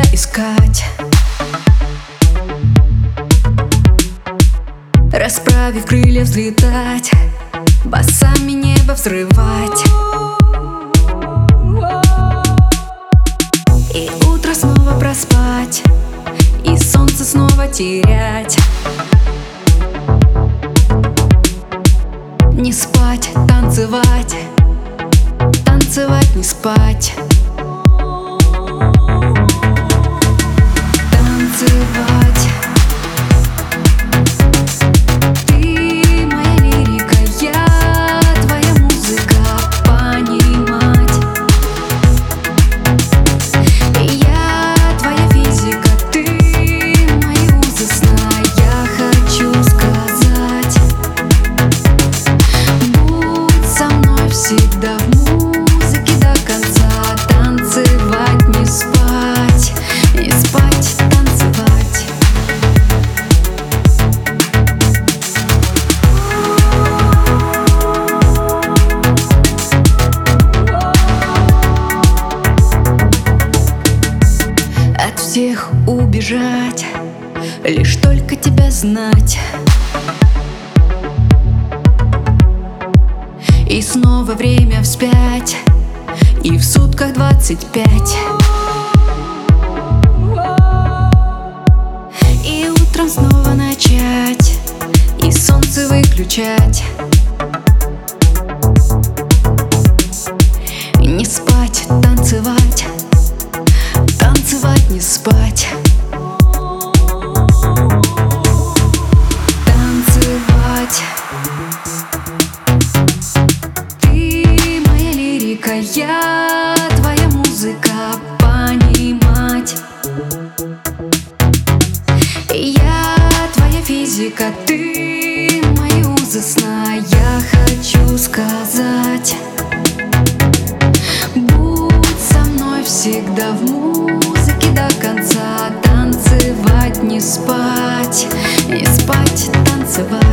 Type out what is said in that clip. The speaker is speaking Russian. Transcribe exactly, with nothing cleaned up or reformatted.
тебя искать, расправив крылья взлетать, басами небо взрывать. И утро снова проспать, и солнце снова терять. Не спать, танцевать, танцевать, не спать. Танцевать. Ты моя лирика, я твоя музыка, понимать. Я твоя физика, ты мои узы сна. Я хочу сказать, будь со мной всегда в музыке до конца. Танцевать, не спать, не спать, танцевать. От всех убежать, лишь только тебя знать. И снова время вспять, и в сутках двадцать пять. И утром снова начать, и солнце выключать. Не спать, танцевать, танцевать, не спать. Танцевать. Ты моя лирика, я твоя музыка, понимать. Я твоя физика, ты мои узы сна. Я хочу сказать, будь со мной всегда в музыке до конца. Танцевать, не спать, не спать, танцевать.